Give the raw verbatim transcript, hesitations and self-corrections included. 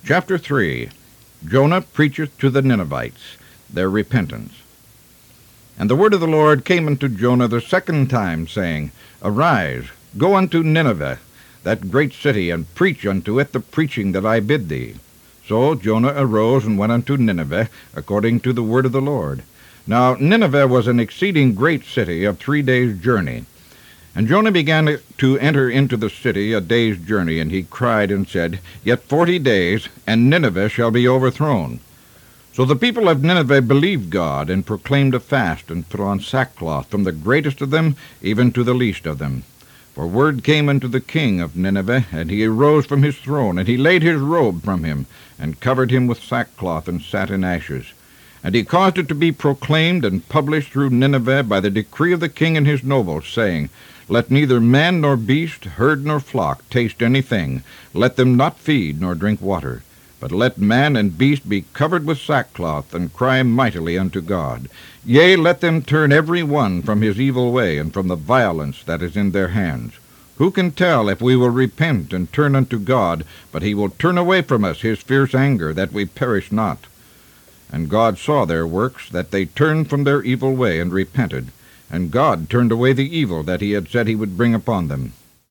Chapter three. Jonah preacheth to the Ninevites, their repentance. And the word of the Lord came unto Jonah the second time, saying, Arise, go unto Nineveh, that great city, and preach unto it the preaching that I bid thee. So Jonah arose and went unto Nineveh, according to the word of the Lord. Now Nineveh was an exceeding great city of three days' journey. And Jonah began to enter into the city a day's journey, and he cried and said, Yet forty days, and Nineveh shall be overthrown. So the people of Nineveh believed God, and proclaimed a fast, and put on sackcloth, from the greatest of them even to the least of them. For word came unto the king of Nineveh, and he arose from his throne, and he laid his robe from him, and covered him with sackcloth, and sat in ashes. And he caused it to be proclaimed and published through Nineveh by the decree of the king and his nobles, saying, Let neither man nor beast, herd nor flock, taste anything. Let them not feed nor drink water. But let man and beast be covered with sackcloth, and cry mightily unto God. Yea, let them turn every one from his evil way, and from the violence that is in their hands. Who can tell if we will repent and turn unto God, but he will turn away from us his fierce anger, that we perish not? And God saw their works, that they turned from their evil way, and repented. And God turned away the evil that he had said he would bring upon them.